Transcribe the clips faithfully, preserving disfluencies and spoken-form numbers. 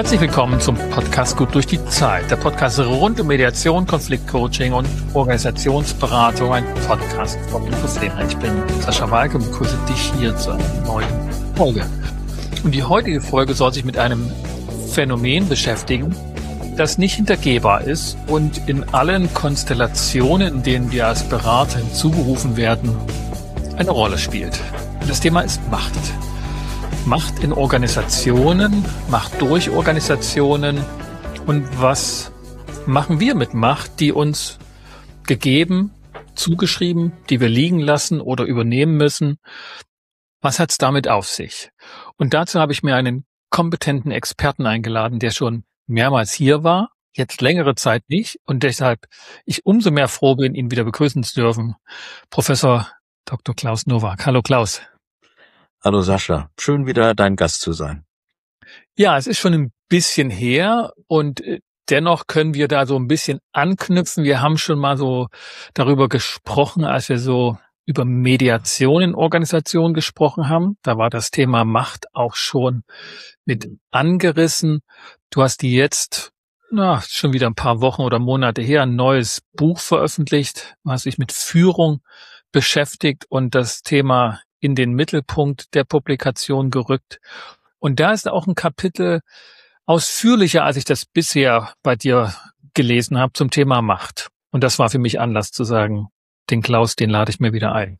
Herzlich willkommen zum Podcast Gut durch die Zeit. Der Podcast rund um Mediation, Konfliktcoaching und Organisationsberatung. Ein Podcast von Infosphäre. Ich bin Sascha Walke und begrüße dich hier zu einer neuen Folge. Und die heutige Folge soll sich mit einem Phänomen beschäftigen, das nicht hintergehbar ist und in allen Konstellationen, in denen wir als Berater hinzugerufen werden, eine Rolle spielt. Und das Thema ist Macht. Macht in Organisationen, Macht durch Organisationen und was machen wir mit Macht, die uns gegeben, zugeschrieben, die wir liegen lassen oder übernehmen müssen. Was hat's damit auf sich? Und dazu habe ich mir einen kompetenten Experten eingeladen, der schon mehrmals hier war, jetzt längere Zeit nicht und deshalb ich umso mehr froh bin, ihn wieder begrüßen zu dürfen. Professor Doktor Klaus Nowak. Hallo Klaus. Hallo Sascha, schön wieder dein Gast zu sein. Ja, es ist schon ein bisschen her und dennoch können wir da so ein bisschen anknüpfen. Wir haben schon mal so darüber gesprochen, als wir so über Mediation in Organisationen gesprochen haben. Da war das Thema Macht auch schon mit angerissen. Du hast die jetzt, na, schon wieder ein paar Wochen oder Monate her, ein neues Buch veröffentlicht. Du hast dich mit Führung beschäftigt und das Thema in den Mittelpunkt der Publikation gerückt. Und da ist auch ein Kapitel ausführlicher, als ich das bisher bei dir gelesen habe, zum Thema Macht. Und das war für mich Anlass zu sagen, den Klaus, den lade ich mir wieder ein.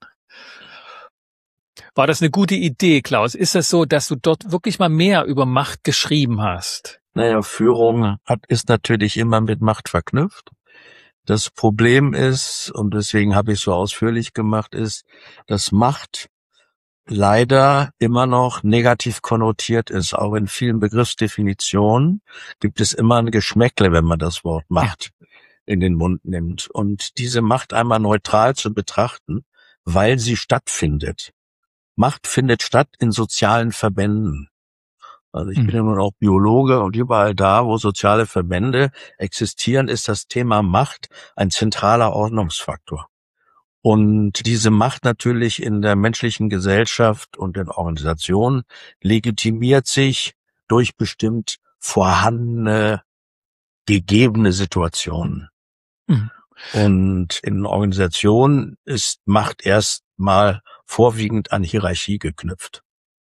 War das eine gute Idee, Klaus? Ist das so, dass du dort wirklich mal mehr über Macht geschrieben hast? Naja, Führung hat, ist natürlich immer mit Macht verknüpft. Das Problem ist, und deswegen habe ich es so ausführlich gemacht, ist, dass Macht leider immer noch negativ konnotiert ist. Auch in vielen Begriffsdefinitionen gibt es immer ein Geschmäckle, wenn man das Wort Macht ja. in den Mund nimmt. Und diese Macht einmal neutral zu betrachten, weil sie stattfindet. Macht findet statt in sozialen Verbänden. Also ich mhm. bin ja nun auch Biologe und überall da, wo soziale Verbände existieren, ist das Thema Macht ein zentraler Ordnungsfaktor. Und diese Macht natürlich in der menschlichen Gesellschaft und in Organisationen legitimiert sich durch bestimmt vorhandene, gegebene Situationen. Mhm. Und in Organisationen ist Macht erstmal vorwiegend an Hierarchie geknüpft.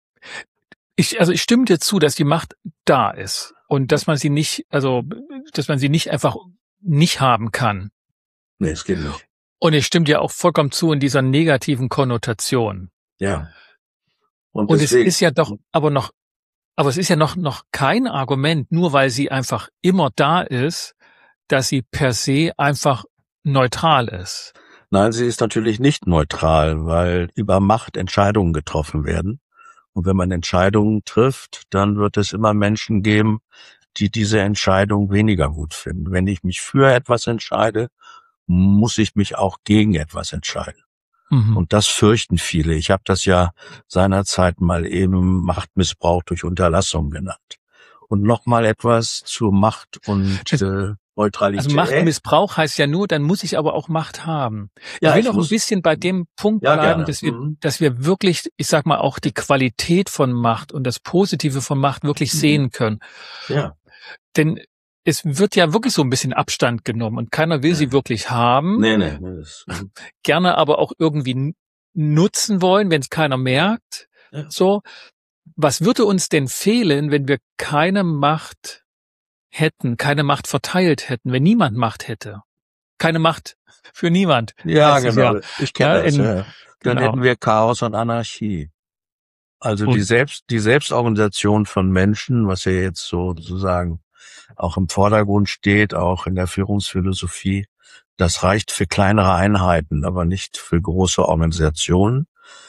Ich, also ich stimme dir zu, dass die Macht da ist und dass man sie nicht, also dass man sie nicht einfach nicht haben kann. Nee, es geht nicht. Und ich stimme dir auch vollkommen zu in dieser negativen Konnotation. Ja. Und, und es ist ja doch, aber noch, aber es ist ja noch, noch kein Argument, nur weil sie einfach immer da ist, dass sie per se einfach neutral ist. Nein, sie ist natürlich nicht neutral, weil über Macht Entscheidungen getroffen werden. Und wenn man Entscheidungen trifft, dann wird es immer Menschen geben, die diese Entscheidung weniger gut finden. Wenn ich mich für etwas entscheide, muss ich mich auch gegen etwas entscheiden. Mhm. Und das fürchten viele. Ich habe das ja seinerzeit mal eben Machtmissbrauch durch Unterlassung genannt. Und nochmal etwas zur Macht und äh, Neutralität. Also Machtmissbrauch heißt ja nur, dann muss ich aber auch Macht haben. Ja, ich will ich noch muss, ein bisschen bei dem Punkt ja, bleiben, dass wir, mhm. dass wir wirklich, ich sag mal, auch die Qualität von Macht und das Positive von Macht wirklich mhm. sehen können. Ja. Denn es wird ja wirklich so ein bisschen Abstand genommen und keiner will sie wirklich haben. Nee, nee. nee das, gerne aber auch irgendwie nutzen wollen, wenn es keiner merkt. Ja. So. Was würde uns denn fehlen, wenn wir keine Macht hätten, keine Macht verteilt hätten, wenn niemand Macht hätte? Keine Macht für niemand. Ja, genau. Ja. Ich kenne ja, das. In, ja. Dann genau. hätten wir Chaos und Anarchie. Also und die Selbst, die Selbstorganisation von Menschen, was ja jetzt so sozusagen auch im Vordergrund steht, auch in der Führungsphilosophie, das reicht für kleinere Einheiten, aber nicht für große Organisationen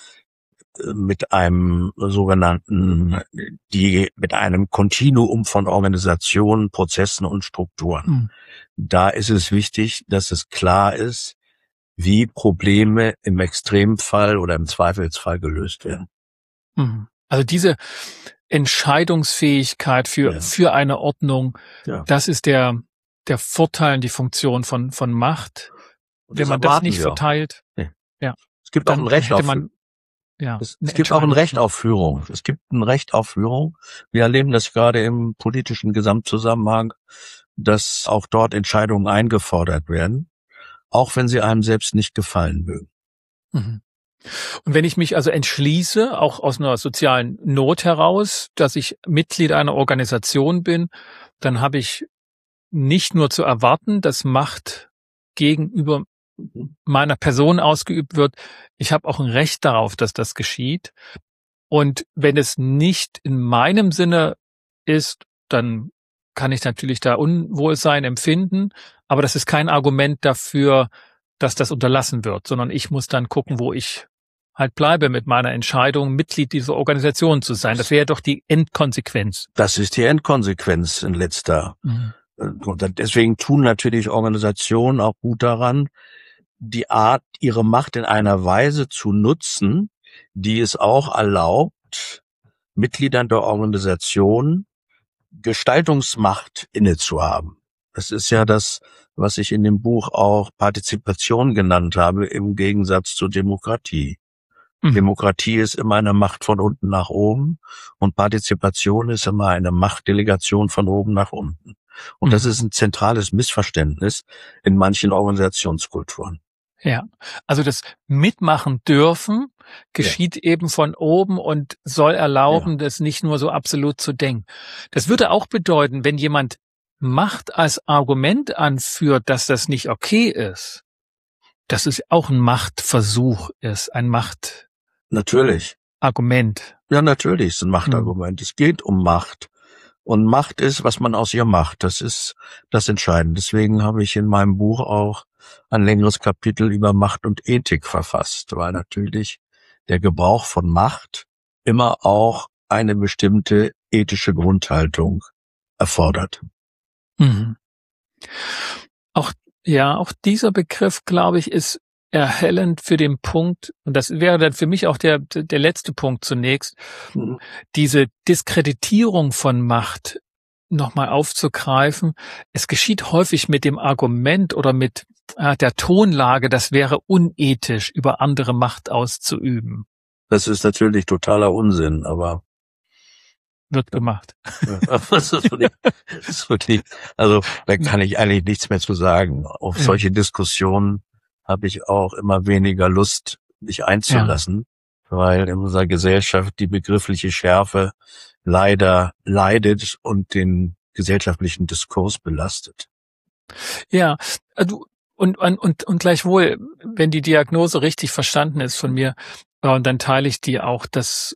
mit einem sogenannten, die mit einem Kontinuum von Organisationen, Prozessen und Strukturen. Mhm. Da ist es wichtig, dass es klar ist, wie Probleme im Extremfall oder im Zweifelsfall gelöst werden. Mhm. Also diese Entscheidungsfähigkeit für, ja. für eine Ordnung, ja. das ist der, der Vorteil und die Funktion von, von Macht. Wenn man das nicht verteilt, nee. ja. Es gibt auch ein Recht auf, man, ja. Es, es gibt auch ein Recht auf Führung. Es gibt ein Recht auf Führung. Wir erleben das gerade im politischen Gesamtzusammenhang, dass auch dort Entscheidungen eingefordert werden, auch wenn sie einem selbst nicht gefallen mögen. Mhm. Und wenn ich mich also entschließe, auch aus einer sozialen Not heraus, dass ich Mitglied einer Organisation bin, dann habe ich nicht nur zu erwarten, dass Macht gegenüber meiner Person ausgeübt wird. Ich habe auch ein Recht darauf, dass das geschieht. Und wenn es nicht in meinem Sinne ist, dann kann ich natürlich da Unwohlsein empfinden. Aber das ist kein Argument dafür, dass das unterlassen wird, sondern ich muss dann gucken, wo ich halt bleibe mit meiner Entscheidung, Mitglied dieser Organisation zu sein. Das wäre doch die Endkonsequenz. Das ist die Endkonsequenz in letzter. Mhm. Und deswegen tun natürlich Organisationen auch gut daran, die Art, ihre Macht in einer Weise zu nutzen, die es auch erlaubt, Mitgliedern der Organisation Gestaltungsmacht inne zu haben. Das ist ja das, was ich in dem Buch auch Partizipation genannt habe, im Gegensatz zur Demokratie. Mhm. Demokratie ist immer eine Macht von unten nach oben und Partizipation ist immer eine Machtdelegation von oben nach unten. Und mhm. das ist ein zentrales Missverständnis in manchen Organisationskulturen. Ja, also das Mitmachen dürfen geschieht ja. eben von oben und soll erlauben, ja. das nicht nur so absolut zu denken. Das würde auch bedeuten, wenn jemand Macht als Argument anführt, dass das nicht okay ist, dass es auch ein Machtversuch ist, ein Macht Natürlich. Argument. Ja, natürlich ist ein Machtargument. Hm. Es geht um Macht. Und Macht ist, was man aus ihr macht. Das ist das Entscheidende. Deswegen habe ich in meinem Buch auch ein längeres Kapitel über Macht und Ethik verfasst, weil natürlich der Gebrauch von Macht immer auch eine bestimmte ethische Grundhaltung erfordert. Mhm. Auch, ja, auch dieser Begriff, glaube ich, ist erhellend für den Punkt, und das wäre dann für mich auch der, der letzte Punkt zunächst, mhm. diese Diskreditierung von Macht nochmal aufzugreifen. Es geschieht häufig mit dem Argument oder mit äh, der Tonlage, das wäre unethisch, über andere Macht auszuüben. Das ist natürlich totaler Unsinn, aber wird gemacht. Das ist wirklich, das ist wirklich, also da kann ich eigentlich nichts mehr zu sagen. Auf ja. solche Diskussionen habe ich auch immer weniger Lust, mich einzulassen, ja. weil in unserer Gesellschaft die begriffliche Schärfe leider leidet und den gesellschaftlichen Diskurs belastet. Ja, du und und und gleichwohl, wenn die Diagnose richtig verstanden ist von mir, dann teile ich die auch, dass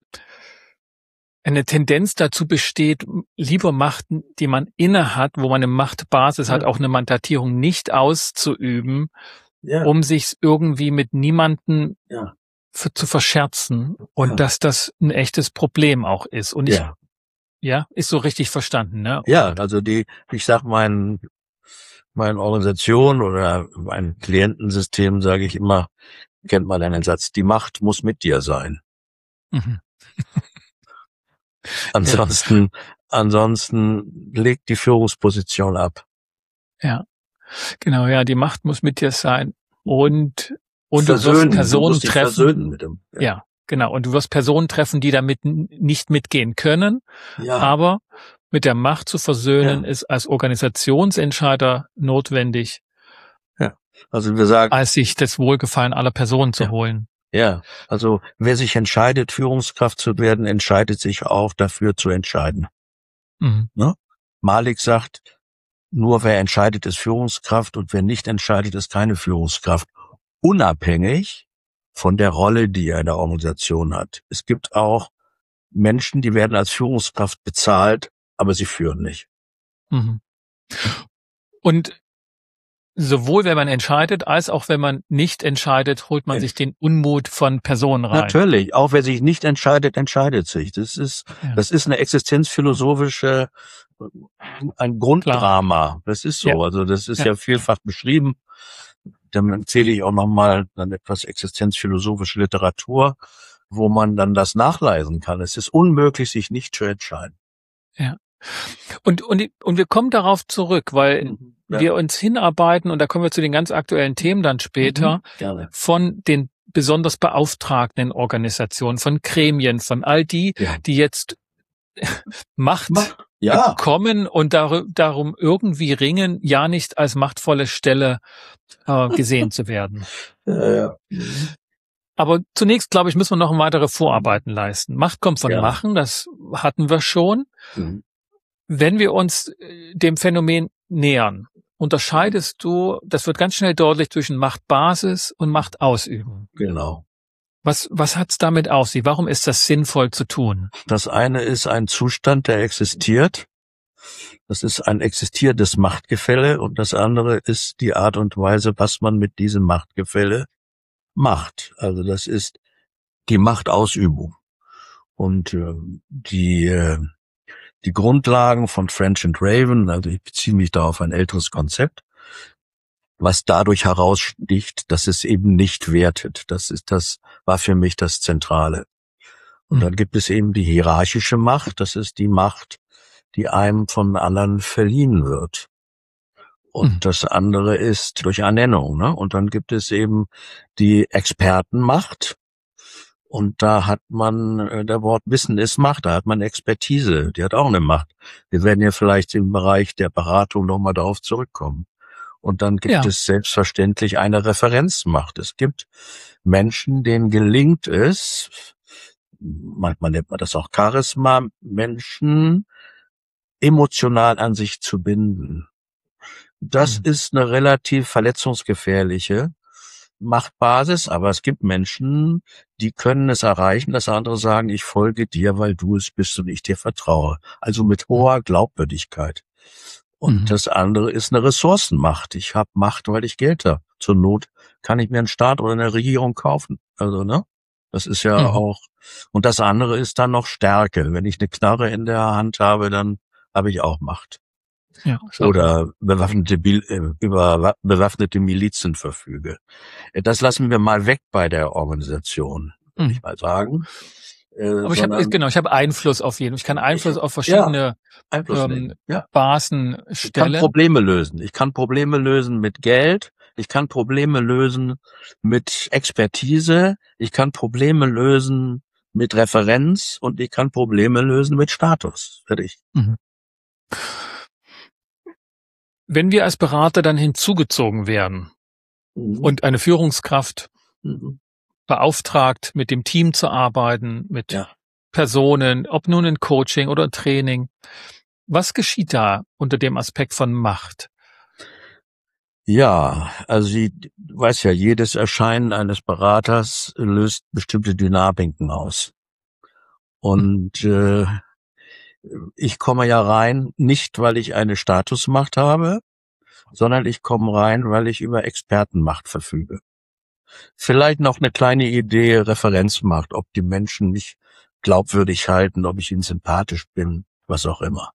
eine Tendenz dazu besteht, lieber Macht, die man inne hat, wo man eine Machtbasis ja. hat, auch eine Mandatierung nicht auszuüben, ja. um sich irgendwie mit niemanden ja. für, zu verscherzen und ja. dass das ein echtes Problem auch ist. Und ich, ja, ja ist so richtig verstanden, ne? Ja, also die, ich sag mein, meine Organisation oder mein Klientensystem, sage ich immer, kennt man einen Satz: Die Macht muss mit dir sein. Mhm. Ansonsten, ja. ansonsten legt die Führungsposition ab. Ja, genau, ja, die Macht muss mit dir sein und, und versöhnen, du wirst Personen du musst dich treffen. Versöhnen mit dem. Ja. ja, genau. Und du wirst Personen treffen, die damit nicht mitgehen können. Ja. Aber mit der Macht zu versöhnen ja. ist als Organisationsentscheider notwendig. Ja, also wir sagen, als sich das Wohlgefallen aller Personen zu ja. holen. Ja, also wer sich entscheidet, Führungskraft zu werden, entscheidet sich auch dafür zu entscheiden. Mhm. Ne? Malik sagt, nur wer entscheidet, ist Führungskraft und wer nicht entscheidet, ist keine Führungskraft. Unabhängig von der Rolle, die er in der Organisation hat. Es gibt auch Menschen, die werden als Führungskraft bezahlt, aber sie führen nicht. Mhm. Und sowohl wenn man entscheidet, als auch wenn man nicht entscheidet, holt man sich den Unmut von Personen rein. Natürlich, auch wer sich nicht entscheidet, entscheidet sich. Das ist, ja. das ist eine existenzphilosophische, ein Grunddrama. Klar. Das ist so. Ja. Also das ist ja. ja vielfach beschrieben. Dann erzähle ich auch nochmal dann etwas existenzphilosophische Literatur, wo man dann das nachlesen kann. Es ist unmöglich, sich nicht zu entscheiden. Ja. Und, und, und wir kommen darauf zurück, weil mhm, ja. wir uns hinarbeiten, und da kommen wir zu den ganz aktuellen Themen dann später, mhm, gerne. von den besonders Beauftragten in Organisationen, von Gremien, von all die, Ja. die jetzt Macht Ja. bekommen und dar darum irgendwie ringen, ja nicht als machtvolle Stelle äh, gesehen zu werden. Ja, ja. Aber zunächst, glaube ich, müssen wir noch weitere Vorarbeiten leisten. Macht kommt von Ja. Machen, das hatten wir schon. Mhm. Wenn wir uns äh, dem Phänomen nähern, unterscheidest du, das wird ganz schnell deutlich, zwischen Machtbasis und Machtausübung. Genau. Was, was hat's damit auf sich? Warum ist das sinnvoll zu tun? Das eine ist ein Zustand, der existiert. Das ist ein existierendes Machtgefälle, und das andere ist die Art und Weise, was man mit diesem Machtgefälle macht. Also das ist die Machtausübung. Und äh, die äh, die Grundlagen von French and Raven, also ich beziehe mich da auf ein älteres Konzept, was dadurch heraussticht, dass es eben nicht wertet. Das ist das war für mich das Zentrale. Und Mhm. dann gibt es eben die hierarchische Macht. Das ist die Macht, die einem von anderen verliehen wird. Und Mhm. das andere ist durch Ernennung, ne? Und dann gibt es eben die Expertenmacht. Und da hat man, äh, der Wort Wissen ist Macht, da hat man Expertise, die hat auch eine Macht. Wir werden ja vielleicht im Bereich der Beratung nochmal darauf zurückkommen. Und dann gibt Ja. es selbstverständlich eine Referenzmacht. Es gibt Menschen, denen gelingt es, manchmal nennt man das auch Charisma, Menschen emotional an sich zu binden. Das Mhm. ist eine relativ verletzungsgefährliche Machtbasis, aber es gibt Menschen, die können es erreichen, dass andere sagen, ich folge dir, weil du es bist und ich dir vertraue. Also mit hoher Glaubwürdigkeit. Und Mhm. das andere ist eine Ressourcenmacht. Ich habe Macht, weil ich Geld habe. Zur Not kann ich mir einen Staat oder eine Regierung kaufen. Also, ne? Das ist ja Mhm. auch, und das andere ist dann noch Stärke. Wenn ich eine Knarre in der Hand habe, dann habe ich auch Macht. Ja, ist auch Oder bewaffnete, Bil- äh, über bewaffnete Milizen verfüge. Äh, Das lassen wir mal weg bei der Organisation, würde Mhm. ich mal sagen. Äh, Aber ich habe sondern genau, ich habe Einfluss auf jeden. Ich kann ich Einfluss hab, auf ja, verschiedene Einfluss ähm, nehmen. Ja. Basen Ich kann stellen. Probleme lösen. Ich kann Probleme lösen mit Geld. Ich kann Probleme lösen mit Expertise. Ich kann Probleme lösen mit Referenz, und ich kann Probleme lösen mit Status. Fertig. Mhm. Wenn wir als Berater dann hinzugezogen werden Mhm. und eine Führungskraft Mhm. beauftragt, mit dem Team zu arbeiten, mit Ja. Personen, ob nun in Coaching oder Training, was geschieht da unter dem Aspekt von Macht? Ja, also sie, du weißt ja, jedes Erscheinen eines Beraters löst bestimmte Dynamiken aus. Und äh, ich komme ja rein, nicht weil ich eine Statusmacht habe, sondern ich komme rein, weil ich über Expertenmacht verfüge. Vielleicht noch eine kleine Idee Referenzmacht, ob die Menschen mich glaubwürdig halten, ob ich ihnen sympathisch bin, was auch immer.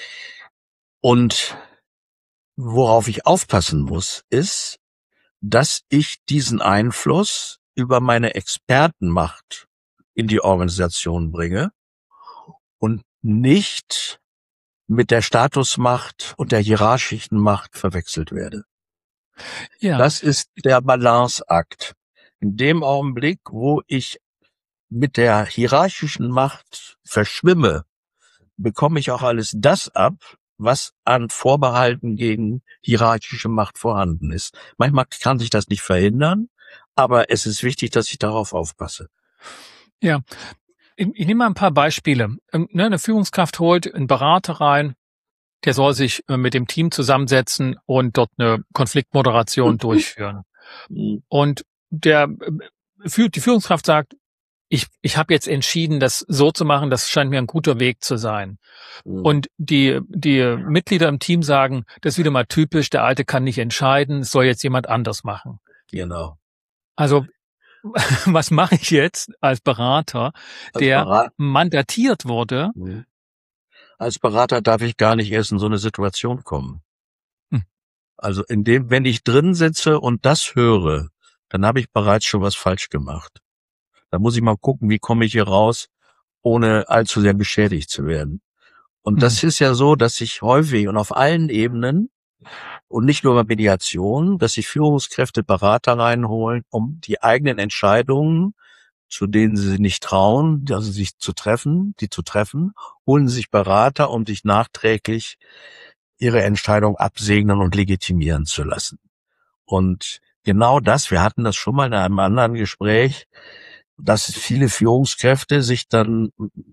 Und worauf ich aufpassen muss, ist, dass ich diesen Einfluss über meine Expertenmacht in die Organisation bringe und nicht mit der Statusmacht und der hierarchischen Macht verwechselt werde. Ja, Das ist der Balanceakt. In dem Augenblick, wo ich mit der hierarchischen Macht verschwimme, bekomme ich auch alles das ab, was an Vorbehalten gegen hierarchische Macht vorhanden ist. Manchmal kann sich das nicht verhindern, aber es ist wichtig, dass ich darauf aufpasse. ja. Ich, ich nehme mal ein paar Beispiele. Ähm, ne, eine Führungskraft holt einen Berater rein, der soll sich äh, mit dem Team zusammensetzen und dort eine Konfliktmoderation durchführen. Und der äh, führt, die Führungskraft sagt, ich, ich habe jetzt entschieden, das so zu machen, das scheint mir ein guter Weg zu sein. Und die, die Mitglieder im Team sagen, das ist wieder mal typisch, der Alte kann nicht entscheiden, es soll jetzt jemand anders machen. Genau. Also, was mache ich jetzt als Berater, Als der Berat- mandatiert wurde? Als Berater darf ich gar nicht erst in so eine Situation kommen. Hm. Also in dem, wenn ich drin sitze und das höre, dann habe ich bereits schon was falsch gemacht. Da muss ich mal gucken, wie komme ich hier raus, ohne allzu sehr beschädigt zu werden. Und das Mhm. ist ja so, dass ich häufig und auf allen Ebenen Und nicht nur bei Mediation, dass sich Führungskräfte Berater reinholen, um die eigenen Entscheidungen, zu denen sie sich nicht trauen, also sich zu treffen, die zu treffen, holen sich Berater, um sich nachträglich ihre Entscheidung absegnen und legitimieren zu lassen. Und genau das, wir hatten das schon mal in einem anderen Gespräch, dass viele Führungskräfte sich dann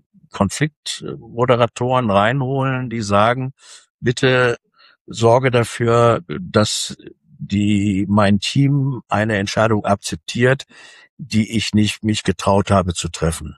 Konfliktmoderatoren reinholen, die sagen, bitte sorge dafür, dass die mein Team eine Entscheidung akzeptiert, die ich nicht mich getraut habe zu treffen.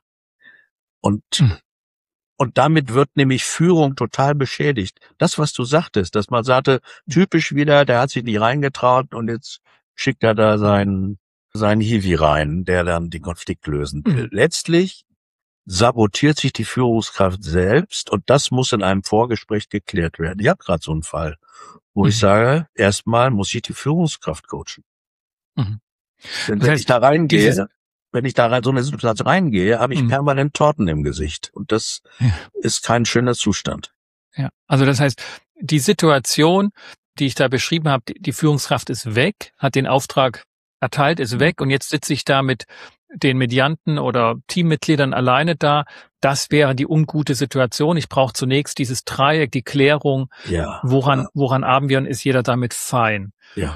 Und hm. und damit wird nämlich Führung total beschädigt. Das, was du sagtest, dass man sagte, typisch wieder, der hat sich nicht reingetraut und jetzt schickt er da seinen seinen Hiwi rein, der dann den Konflikt lösen will. Hm. Letztlich sabotiert sich die Führungskraft selbst und das muss in einem Vorgespräch geklärt werden. Ich habe gerade so einen Fall, wo mhm. ich sage, erstmal muss ich die Führungskraft coachen. Mhm. Denn das wenn heißt, ich da reingehe, wenn ich da rein, so eine Situation reingehe, habe ich mhm. permanent Torten im Gesicht und das ja. ist kein schöner Zustand. Ja, also das heißt, die Situation, die ich da beschrieben habe, die, die Führungskraft ist weg, hat den Auftrag erteilt, ist weg und jetzt sitze ich da mit den Medianten oder Teammitgliedern alleine da. Das wäre die ungute Situation. Ich brauche zunächst dieses Dreieck, die Klärung. Ja, woran, ja. woran arbeiten wir und ist jeder damit fein? Ja.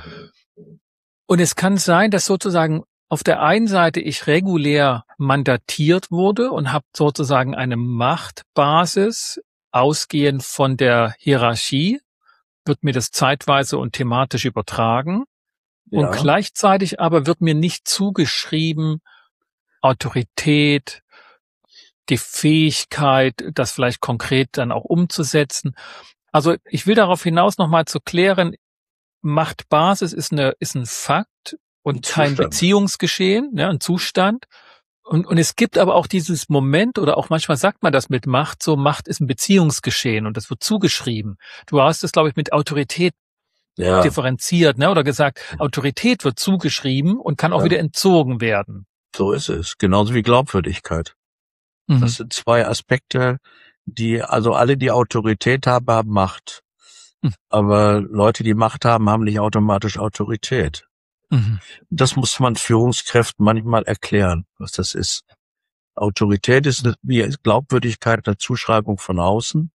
Und es kann sein, dass sozusagen auf der einen Seite ich regulär mandatiert wurde und habe sozusagen eine Machtbasis ausgehend von der Hierarchie, wird mir das zeitweise und thematisch übertragen. Ja. Und gleichzeitig aber wird mir nicht zugeschrieben, Autorität, die Fähigkeit, das vielleicht konkret dann auch umzusetzen. Also ich will darauf hinaus nochmal zu klären, Machtbasis ist eine ist ein Fakt und kein Zustand. Beziehungsgeschehen, ja, ein Zustand. Und, und es gibt aber auch dieses Moment, oder auch manchmal sagt man das mit Macht, so Macht ist ein Beziehungsgeschehen und das wird zugeschrieben. Du hast es, glaube ich, mit Autorität ja. differenziert, ne, oder gesagt, Autorität wird zugeschrieben und kann auch ja. wieder entzogen werden. So ist es. Genauso wie Glaubwürdigkeit. Mhm. Das sind zwei Aspekte, die, also alle, die Autorität haben, haben Macht. Mhm. Aber Leute, die Macht haben, haben nicht automatisch Autorität. Mhm. Das muss man Führungskräften manchmal erklären, was das ist. Autorität ist wie Glaubwürdigkeit eine Zuschreibung von außen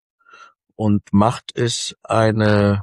und Macht ist eine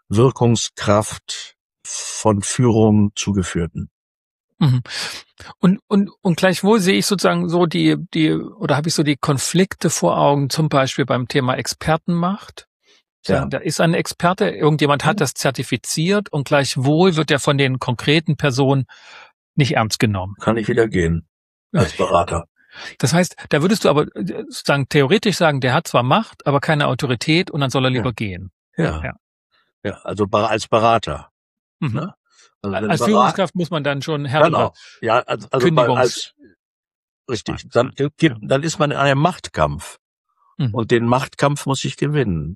Wirkungskraft von Führung zugeführten. Mhm. Und, und, und gleichwohl sehe ich sozusagen so die, die, oder habe ich so die Konflikte vor Augen, zum Beispiel beim Thema Expertenmacht. Ja. Da ist ein Experte, irgendjemand hat das zertifiziert und gleichwohl wird er von den konkreten Personen nicht ernst genommen. Kann ich wieder gehen als Berater. Das heißt, da würdest du aber sagen, theoretisch sagen, der hat zwar Macht, aber keine Autorität und dann soll er lieber ja. gehen. Ja. ja. Ja, also als Berater. Mhm. Ne? Also als Berater, Führungskraft muss man dann schon härtere genau. Ja, also, also Kündigungs- als, richtig. Dann, dann ist man in einem Machtkampf. Mhm. Und den Machtkampf muss ich gewinnen.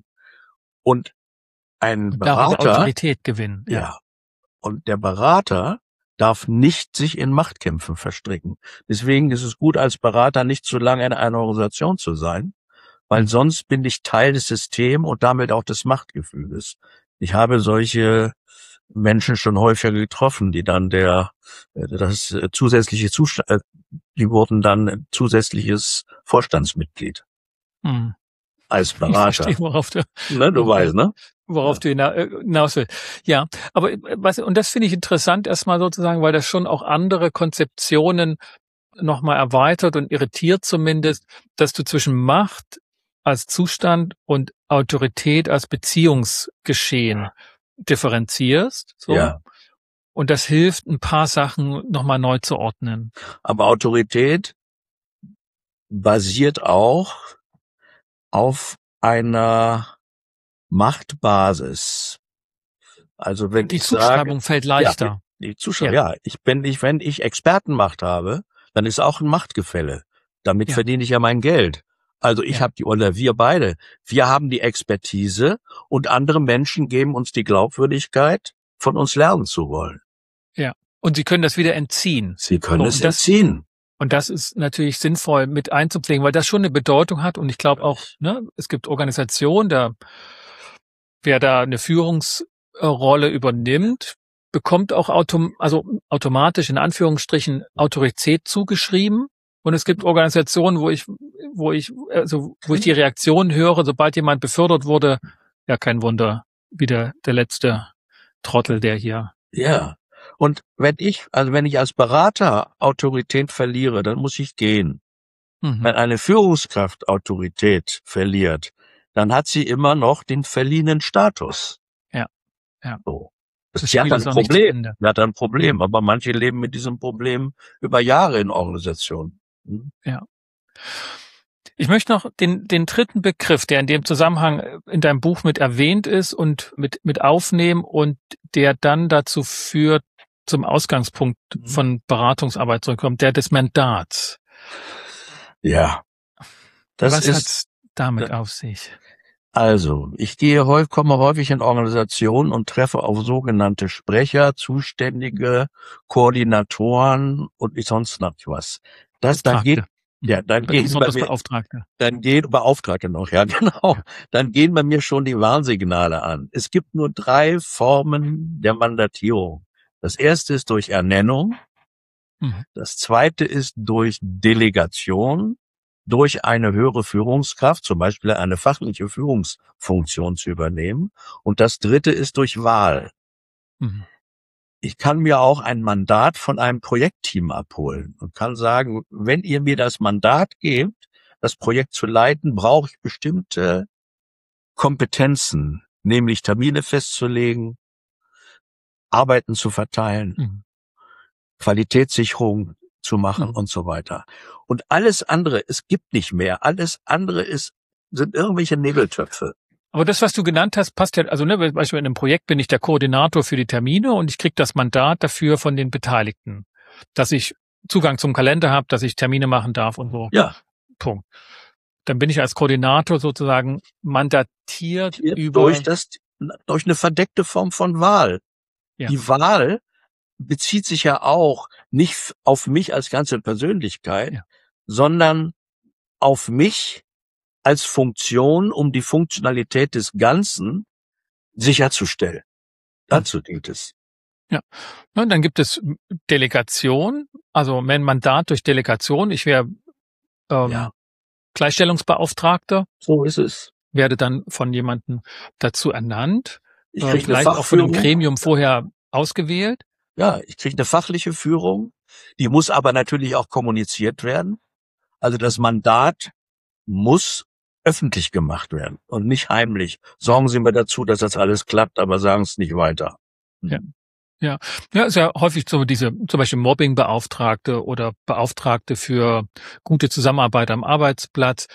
Und ein und Berater. Autorität gewinnen. Ja. ja. Und der Berater darf nicht sich in Machtkämpfen verstricken. Deswegen ist es gut, als Berater nicht zu lange in einer Organisation zu sein, weil mhm. sonst bin ich Teil des Systems und damit auch des Machtgefühls. Ich habe solche Menschen schon häufiger getroffen, die dann der, das zusätzliche Zustand, die wurden dann zusätzliches Vorstandsmitglied. Hm. Als Berater. Ich verstehe, worauf du, ne, du weißt, ne? Worauf ja. du hinaus willst. Ja, aber was, und das finde ich interessant erstmal sozusagen, weil das schon auch andere Konzeptionen nochmal erweitert und irritiert zumindest, dass du zwischen Macht als Zustand und Autorität als Beziehungsgeschehen ja. differenzierst. So. Ja. Und das hilft, ein paar Sachen nochmal neu zu ordnen. Aber Autorität basiert auch auf einer Machtbasis. Also wenn die ich Zuschreibung sage, fällt leichter. Ja, die Zuschreibung, ja. ja. Ich bin, ich, wenn ich Expertenmacht habe, dann ist auch ein Machtgefälle. Damit ja. verdiene ich ja mein Geld. Also ich ja. habe die, oder wir beide, wir haben die Expertise und andere Menschen geben uns die Glaubwürdigkeit, von uns lernen zu wollen. Ja, und sie können das wieder entziehen. Sie können und es das, entziehen. Und das ist natürlich sinnvoll mit einzupflegen, weil das schon eine Bedeutung hat. Und ich glaube auch, ne, es gibt Organisationen, da wer da eine Führungs Rolle übernimmt, bekommt auch autom also automatisch in Anführungsstrichen Autorität zugeschrieben. Und es gibt Organisationen, wo ich, wo ich, also wo ich die Reaktion höre, sobald jemand befördert wurde, ja, kein Wunder, wieder der letzte Trottel, der hier. Ja. Und wenn ich, also wenn ich als Berater Autorität verliere, dann muss ich gehen. Mhm. Wenn eine Führungskraft Autorität verliert, dann hat sie immer noch den verliehenen Status. Ja, ja. So. Das ist ja ein Problem. Ja, hat ein Problem. Aber manche leben mit diesem Problem über Jahre in Organisationen. Hm? Ja. Ich möchte noch den, den dritten Begriff, der in dem Zusammenhang in deinem Buch mit erwähnt ist und mit, mit aufnehmen und der dann dazu führt, zum Ausgangspunkt von Beratungsarbeit zurückkommt, der des Mandats. Ja. Das Was ist, hat's damit auf sich? Also, ich gehe häufig, komme häufig in Organisationen und treffe auf sogenannte Sprecher, Zuständige, Koordinatoren und ich sonst noch was. Das dann geht, ja, dann geht bei mir, Beauftragte. Dann geht Beauftragte noch, ja, genau. Ja. Dann gehen bei mir schon die Warnsignale an. Es gibt nur drei Formen der Mandatierung. Das erste ist durch Ernennung. Mhm. Das zweite ist durch Delegation, durch eine höhere Führungskraft, zum Beispiel eine fachliche Führungsfunktion zu übernehmen. Und das dritte ist durch Wahl. Mhm. Ich kann mir auch ein Mandat von einem Projektteam abholen und kann sagen, wenn ihr mir das Mandat gebt, das Projekt zu leiten, brauche ich bestimmte Kompetenzen, nämlich Termine festzulegen, Arbeiten zu verteilen, mhm. Qualitätssicherung zu machen mhm. und so weiter. Und alles andere, es gibt nicht mehr. Alles andere ist, sind irgendwelche Nebeltöpfe. Aber das, was du genannt hast, passt ja, also ne, beispielsweise in einem Projekt bin ich der Koordinator für die Termine und ich kriege das Mandat dafür von den Beteiligten, dass ich Zugang zum Kalender habe, dass ich Termine machen darf und so. Ja. Punkt. Dann bin ich als Koordinator sozusagen mandatiert Hier über... Durch, das, durch eine verdeckte Form von Wahl. Ja. Die Wahl bezieht sich ja auch nicht auf mich als ganze Persönlichkeit, ja. sondern auf mich als Funktion, um die Funktionalität des Ganzen sicherzustellen. Dazu dient es. Ja. Und dann gibt es Delegation, also mein Mandat durch Delegation. Ich wäre ähm, ja. Gleichstellungsbeauftragter. So ist es. Werde dann von jemandem dazu ernannt. Ich kriege vielleicht auch von dem Gremium vorher ausgewählt. Ja, ich kriege eine fachliche Führung. Die muss aber natürlich auch kommuniziert werden. Also das Mandat muss öffentlich gemacht werden und nicht heimlich. Sorgen Sie mir dazu, dass das alles klappt, aber sagen es nicht weiter. Ja. Ja, ja, ist ja häufig so diese, zum Beispiel Mobbingbeauftragte oder Beauftragte für gute Zusammenarbeit am Arbeitsplatz.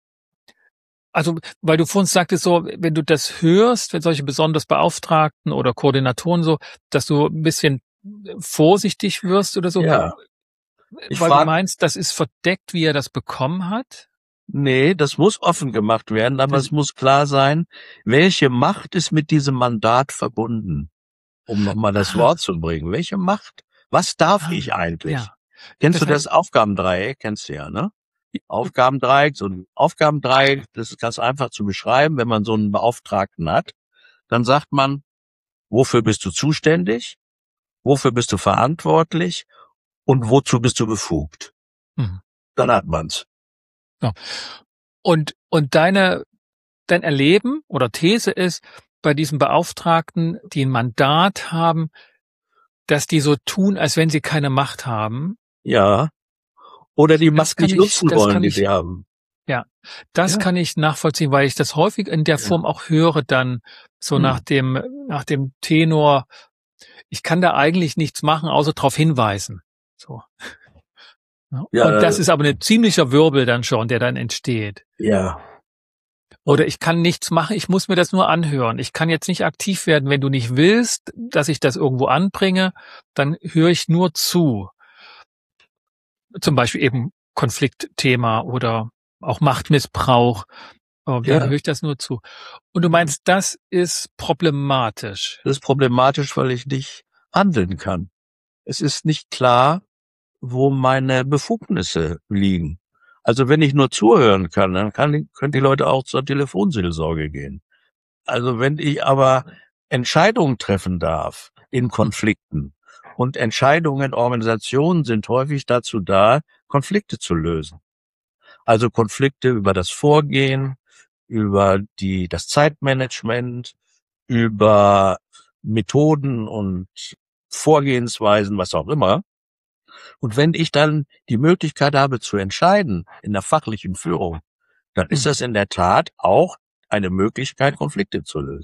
Also, weil du vorhin sagtest so, wenn du das hörst, wenn solche besonders Beauftragten oder Koordinatoren so, dass du ein bisschen vorsichtig wirst oder so. Ja. Ich weil frag, du meinst, das ist verdeckt, wie er das bekommen hat? Nee, das muss offen gemacht werden, aber das es muss klar sein, welche Macht ist mit diesem Mandat verbunden? Um nochmal das ah. Wort zu bringen. Welche Macht? Was darf ah. ich eigentlich? Ja. Kennst das du das heißt, Aufgabendreieck? Kennst du ja, ne? Aufgabendreieck, so ein Aufgabendreieck, das ist ganz einfach zu beschreiben, wenn man so einen Beauftragten hat. Dann sagt man, wofür bist du zuständig? Wofür bist du verantwortlich? Und wozu bist du befugt? Mhm. Dann hat man's. Ja. Und, und deine, dein Erleben oder These ist, bei diesen Beauftragten, die ein Mandat haben, dass die so tun, als wenn sie keine Macht haben. Ja. Oder die Macht nicht nutzen wollen, die sie haben. Ja, das ja. kann ich nachvollziehen, weil ich das häufig in der Form ja. auch höre, dann so hm. nach dem, nach dem Tenor, ich kann da eigentlich nichts machen, außer darauf hinweisen. So. Ja. Ja, und das ist aber ein ziemlicher Wirbel dann schon, der dann entsteht. Ja. Oder ich kann nichts machen, ich muss mir das nur anhören. Ich kann jetzt nicht aktiv werden. Wenn du nicht willst, dass ich das irgendwo anbringe, dann höre ich nur zu. Zum Beispiel eben Konfliktthema oder auch Machtmissbrauch. Dann ja. höre ich das nur zu. Und du meinst, das ist problematisch? Das ist problematisch, weil ich nicht handeln kann. Es ist nicht klar, wo meine Befugnisse liegen. Also wenn ich nur zuhören kann, dann kann, können die Leute auch zur Telefonseelsorge gehen. Also wenn ich aber Entscheidungen treffen darf in Konflikten. Und Entscheidungen in Organisationen sind häufig dazu da, Konflikte zu lösen. Also Konflikte über das Vorgehen, über die, das Zeitmanagement, über Methoden und Vorgehensweisen, was auch immer. Und wenn ich dann die Möglichkeit habe zu entscheiden in der fachlichen Führung, dann ist das in der Tat auch eine Möglichkeit, Konflikte zu lösen.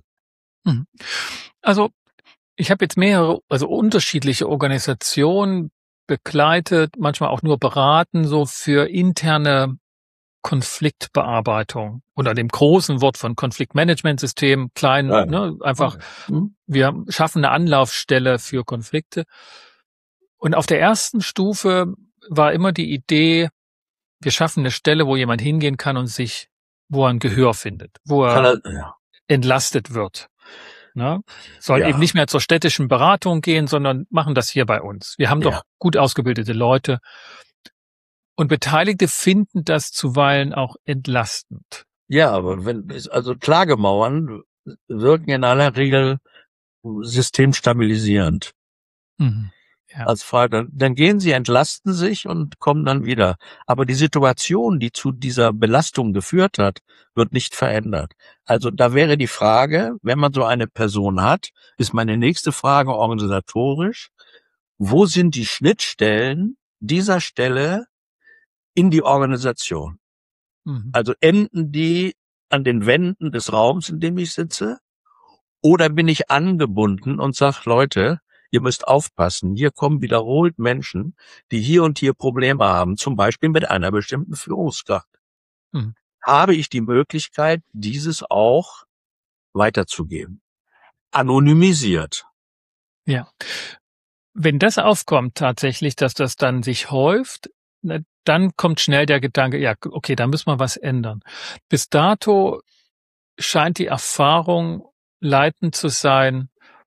Also ich habe jetzt mehrere, also unterschiedliche Organisationen begleitet, manchmal auch nur beraten, so für interne Konfliktbearbeitung unter dem großen Wort von Konfliktmanagementsystem, klein, Ja. ne, einfach, Hm? wir schaffen eine Anlaufstelle für Konflikte. Und auf der ersten Stufe war immer die Idee, wir schaffen eine Stelle, wo jemand hingehen kann und sich, wo er ein Gehör findet, wo er, Kann er ja. entlastet wird. Ne? Soll Ja. eben nicht mehr zur städtischen Beratung gehen, sondern machen das hier bei uns. Wir haben Ja. doch gut ausgebildete Leute. Und Beteiligte finden das zuweilen auch entlastend. Ja, aber wenn, also Klagemauern wirken in aller Regel systemstabilisierend. Mhm. Ja. Als Frage, dann gehen sie, entlasten sich und kommen dann wieder. Aber die Situation, die zu dieser Belastung geführt hat, wird nicht verändert. Also da wäre die Frage, wenn man so eine Person hat, ist meine nächste Frage organisatorisch, wo sind die Schnittstellen dieser Stelle in die Organisation? Mhm. Also enden die an den Wänden des Raums, in dem ich sitze? Oder bin ich angebunden und sage, Leute, ihr müsst aufpassen, hier kommen wiederholt Menschen, die hier und hier Probleme haben, zum Beispiel mit einer bestimmten Führungskraft. Mhm. Habe ich die Möglichkeit, dieses auch weiterzugeben? Anonymisiert. Ja. Wenn das aufkommt tatsächlich, dass das dann sich häuft, ne, dann kommt schnell der Gedanke, ja, okay, da müssen wir was ändern. Bis dato scheint die Erfahrung leitend zu sein,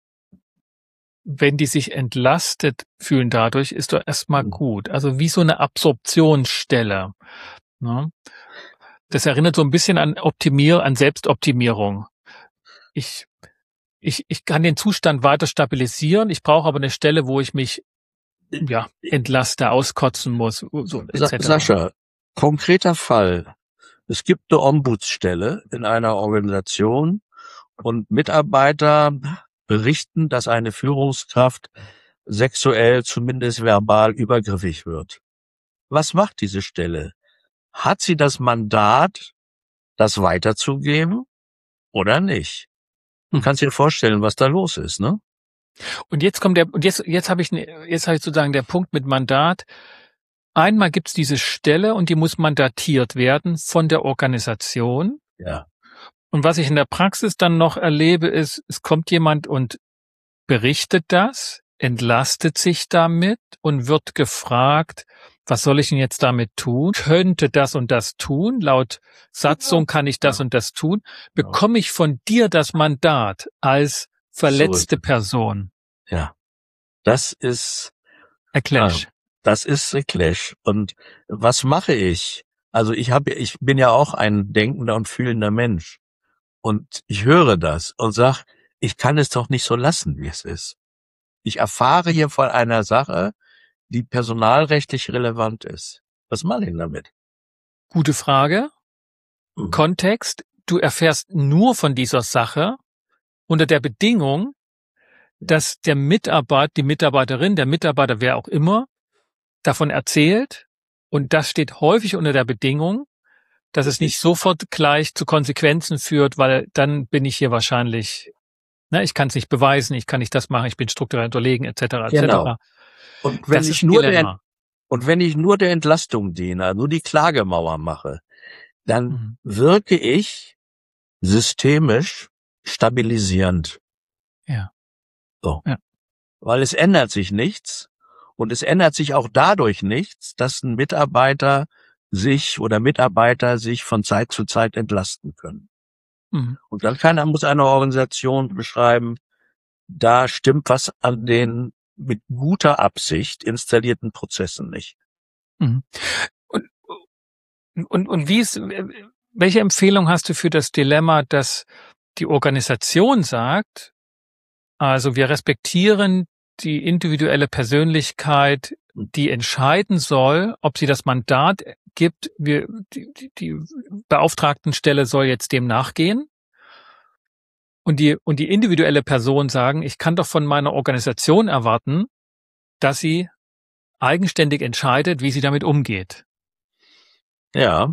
wenn die sich entlastet fühlen dadurch, ist doch erstmal Mhm. gut. Also wie so eine Absorptionsstelle. Ne? Das erinnert so ein bisschen an Optimier, an Selbstoptimierung. Ich, ich, ich kann den Zustand weiter stabilisieren. Ich brauche aber eine Stelle, wo ich mich ja entlaste, auskotzen muss, so et Sa- cetera. Sascha, konkreter Fall. Es gibt eine Ombudsstelle in einer Organisation und Mitarbeiter berichten, dass eine Führungskraft sexuell, zumindest verbal, übergriffig wird. Was macht diese Stelle? Hat sie das Mandat, das weiterzugeben oder nicht? Du Hm. kannst dir vorstellen, was da los ist, ne? Und jetzt kommt der, und jetzt, jetzt habe ich, ne- jetzt habe ich sozusagen der Punkt mit Mandat. Einmal gibt's diese Stelle und die muss mandatiert werden von der Organisation. Ja. Und was ich in der Praxis dann noch erlebe, ist, es kommt jemand und berichtet das, entlastet sich damit und wird gefragt, was soll ich denn jetzt damit tun? Könnte das und das tun? Laut Satzung kann ich das Ja. und das tun. Bekomme ich von dir das Mandat als verletzte So. Person? Ja. Das ist, A Clash. das ist ein Clash. Und was mache ich? Also ich habe, ich bin ja auch ein denkender und fühlender Mensch. Und ich höre das und sag, ich kann es doch nicht so lassen, wie es ist. Ich erfahre hier von einer Sache, die personalrechtlich relevant ist. Was mache ich denn damit? Gute Frage. Mhm. Kontext. Du erfährst nur von dieser Sache unter der Bedingung, dass der Mitarbeiter, die Mitarbeiterin, der Mitarbeiter, wer auch immer, davon erzählt. Und das steht häufig unter der Bedingung, dass es nicht sofort gleich zu Konsequenzen führt, weil dann bin ich hier wahrscheinlich, ne, ich kann es nicht beweisen, ich kann nicht das machen, ich bin strukturell unterlegen, et cetera, et cetera. Genau. Und wenn Das ich ist ein nur der, Dilemma. und wenn ich nur der Entlastung diene, nur die Klagemauer mache, dann Mhm. wirke ich systemisch stabilisierend. Ja. So. Ja. Weil es ändert sich nichts und es ändert sich auch dadurch nichts, dass ein Mitarbeiter sich oder Mitarbeiter sich von Zeit zu Zeit entlasten können. Mhm. Und dann kann, muss eine Organisation beschreiben, da stimmt was an den mit guter Absicht installierten Prozessen nicht. Mhm. Und, und, und wie ist, welche Empfehlung hast du für das Dilemma, dass die Organisation sagt, Also wir respektieren die individuelle Persönlichkeit, die entscheiden soll, ob sie das Mandat gibt, wir, die, die, die Beauftragtenstelle soll jetzt dem nachgehen. Und die, und die individuelle Person sagen, ich kann doch von meiner Organisation erwarten, dass sie eigenständig entscheidet, wie sie damit umgeht. Ja.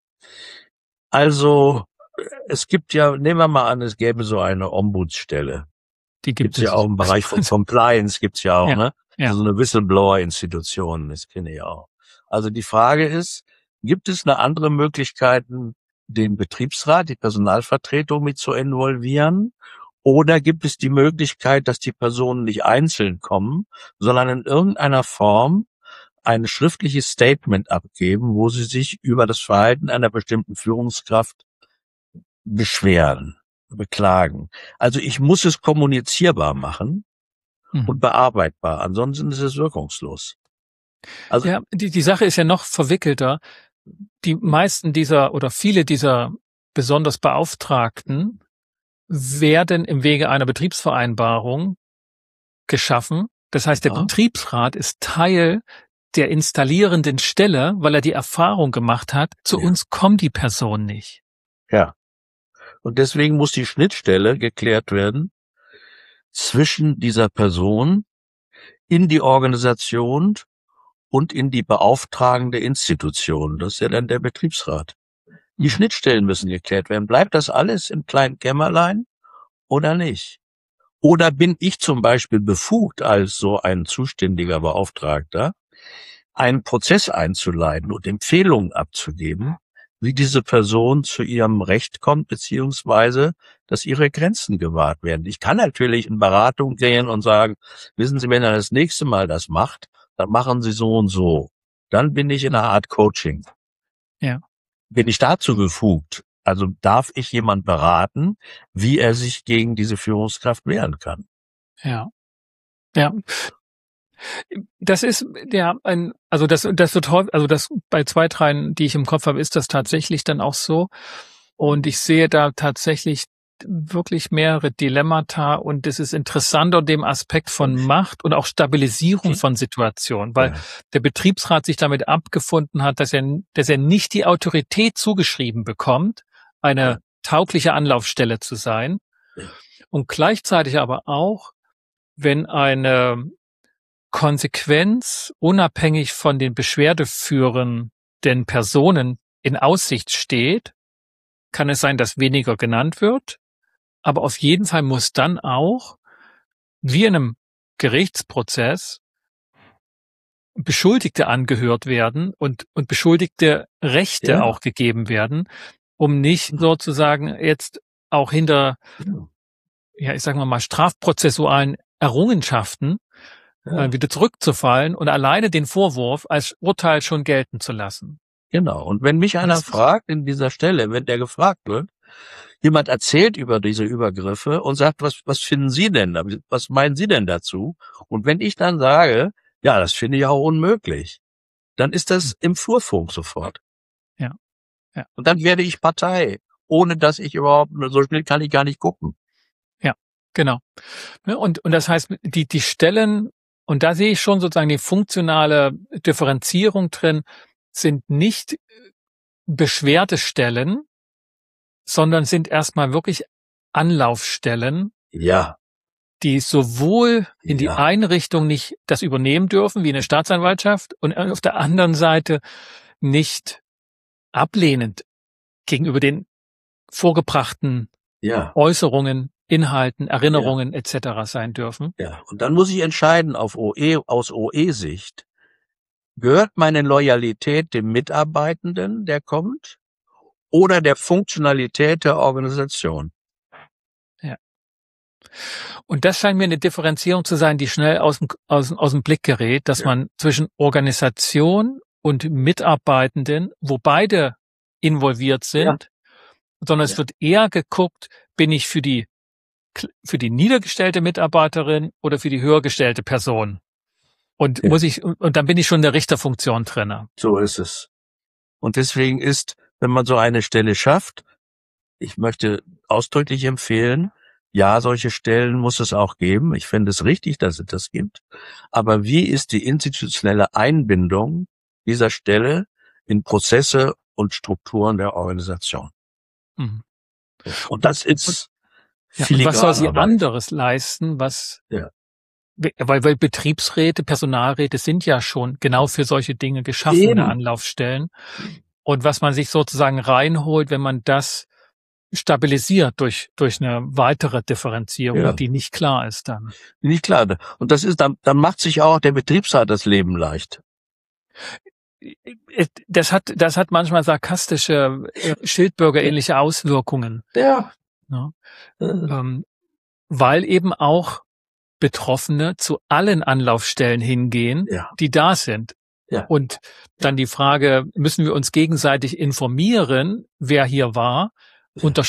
Also, es gibt ja, nehmen wir mal an, es gäbe so eine Ombudsstelle. Die gibt Gibt's es ja auch im Bereich von Compliance, gibt's ja auch, ja, ne? Ja. So eine Whistleblower-Institution, das kenne ich auch. Also die Frage ist, gibt es eine andere Möglichkeit, den Betriebsrat, die Personalvertretung mit zu involvieren? Oder gibt es die Möglichkeit, dass die Personen nicht einzeln kommen, sondern in irgendeiner Form ein schriftliches Statement abgeben, wo sie sich über das Verhalten einer bestimmten Führungskraft beschweren, beklagen? Also ich muss es kommunizierbar machen Mhm. und bearbeitbar, ansonsten ist es wirkungslos. Also Ja, die, die Sache ist ja noch verwickelter. Die meisten dieser oder viele dieser besonders Beauftragten werden im Wege einer Betriebsvereinbarung geschaffen. Das heißt, der Ja. Betriebsrat ist Teil der installierenden Stelle, weil er die Erfahrung gemacht hat, zu Ja. uns kommt die Person nicht. Ja. Und deswegen muss die Schnittstelle geklärt werden zwischen dieser Person in die Organisation und in die beauftragende Institution. Das ist ja dann der Betriebsrat. Die Schnittstellen müssen geklärt werden. Bleibt das alles im kleinen Kämmerlein oder nicht? Oder bin ich zum Beispiel befugt, als so ein zuständiger Beauftragter, einen Prozess einzuleiten und Empfehlungen abzugeben, wie diese Person zu ihrem Recht kommt, beziehungsweise, dass ihre Grenzen gewahrt werden. Ich kann natürlich in Beratung gehen und sagen, wissen Sie, wenn er das nächste Mal das macht, dann machen Sie so und so. Dann bin ich in einer Art Coaching. Ja. Bin ich dazu befugt? Also darf ich jemand beraten, wie er sich gegen diese Führungskraft wehren kann? Ja. Ja. Das ist ja ein, also das, das wird häufig, also das bei zwei, dreien, die ich im Kopf habe, ist das tatsächlich dann auch so. Und ich sehe da tatsächlich wirklich mehrere Dilemmata und es ist interessant unter dem Aspekt von Macht und auch Stabilisierung von Situationen, weil Ja. der Betriebsrat sich damit abgefunden hat, dass er, dass er nicht die Autorität zugeschrieben bekommt, eine Ja. taugliche Anlaufstelle zu sein. Ja. Und gleichzeitig aber auch, wenn eine Konsequenz unabhängig von den beschwerdeführenden Personen in Aussicht steht, kann es sein, dass weniger genannt wird. Aber auf jeden Fall muss dann auch, wie in einem Gerichtsprozess, Beschuldigte angehört werden und, und beschuldigte Rechte Ja. auch gegeben werden, um nicht sozusagen jetzt auch hinter, ja, ich sag mal mal, strafprozessualen Errungenschaften Ja. äh, wieder zurückzufallen und alleine den Vorwurf als Urteil schon gelten zu lassen. Genau. Und wenn mich einer Das ist- fragt in dieser Stelle, wenn der gefragt wird, jemand erzählt über diese Übergriffe und sagt, was, was finden Sie denn? da- Was meinen Sie denn dazu? Und wenn ich dann sage, ja, das finde ich auch unmöglich, dann ist das im Flurfunk sofort. Ja. Ja. Und dann werde ich Partei, ohne dass ich überhaupt, so schnell kann ich gar nicht gucken. Genau. Ja, Und, und das heißt, die, die Stellen, und da sehe ich schon sozusagen die funktionale Differenzierung drin, sind nicht Beschwerdestellen, sondern sind erstmal wirklich Anlaufstellen, Ja, die sowohl in die Ja. eine Richtung nicht das übernehmen dürfen, wie eine Staatsanwaltschaft, und auf der anderen Seite nicht ablehnend gegenüber den vorgebrachten ja, Äußerungen, Inhalten, Erinnerungen et cetera sein dürfen. ja. Und dann muss ich entscheiden auf O E, aus O E-Sicht. Gehört meine Loyalität dem Mitarbeitenden, der kommt, oder der Funktionalität der Organisation? Und das scheint mir eine Differenzierung zu sein, die schnell aus dem, aus, aus dem Blick gerät, dass Ja. man zwischen Organisation und Mitarbeitenden, wo beide involviert sind, sondern es Ja. wird eher geguckt, bin ich für die, für die niedergestellte Mitarbeiterin oder für die höher gestellte Person? Und Ja. muss ich, und dann bin ich schon in der Richterfunktion drinne. So ist es. Und deswegen ist, wenn man so eine Stelle schafft, ich möchte ausdrücklich empfehlen, Ja, solche Stellen muss es auch geben. Ich finde es richtig, dass es das gibt. Aber wie ist die institutionelle Einbindung dieser Stelle in Prozesse und Strukturen der Organisation? Mhm. Und das ist ja, und was soll sie anderes leisten, was, ja. weil, weil Betriebsräte, Personalräte sind ja schon genau für solche Dinge geschaffene Anlaufstellen. Und was man sich sozusagen reinholt, wenn man das stabilisiert durch, durch eine weitere Differenzierung, ja. die nicht klar ist dann. Nicht klar. Und das ist, dann, dann macht sich auch der Betriebsrat das Leben leicht. Das hat, das hat manchmal sarkastische, schildbürgerähnliche Auswirkungen. Ja. ja. Ähm, weil eben auch Betroffene zu allen Anlaufstellen hingehen, ja. die da sind. Ja. Und dann die Frage, müssen wir uns gegenseitig informieren, wer hier war? Ja. Unter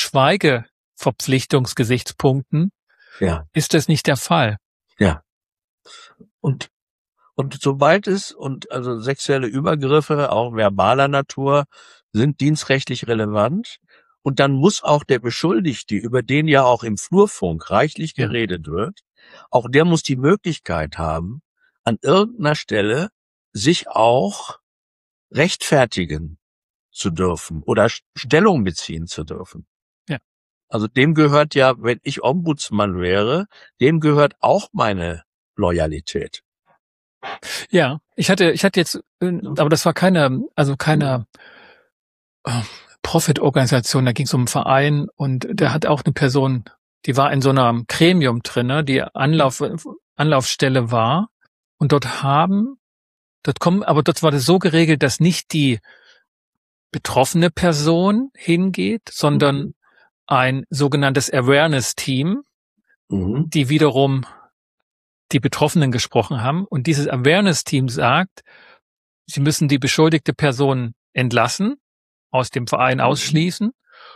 Schweigeverpflichtungsgesichtspunkten ja. ist das nicht der Fall. Ja. Und Und sobald es, und also sexuelle Übergriffe, auch verbaler Natur, sind dienstrechtlich relevant. Und dann muss auch der Beschuldigte, über den ja auch im Flurfunk reichlich geredet wird, auch der muss die Möglichkeit haben, an irgendeiner Stelle sich auch rechtfertigen zu dürfen oder Stellung beziehen zu dürfen. Ja. Also dem gehört ja, wenn ich Ombudsmann wäre, dem gehört auch meine Loyalität. Ja, ich hatte, ich hatte jetzt, aber das war keine, also keine äh, Profit-Organisation, da ging es um einen Verein und der hat auch eine Person, die war in so einer Gremium drinne, die Anlauf, Anlaufstelle war und dort haben, dort kommen, aber dort war das so geregelt, dass nicht die betroffene Person hingeht, sondern ein sogenanntes Awareness-Team, mhm. die wiederum die Betroffenen gesprochen haben. Und dieses Awareness-Team sagt, sie müssen die beschuldigte Person entlassen, aus dem Verein ausschließen.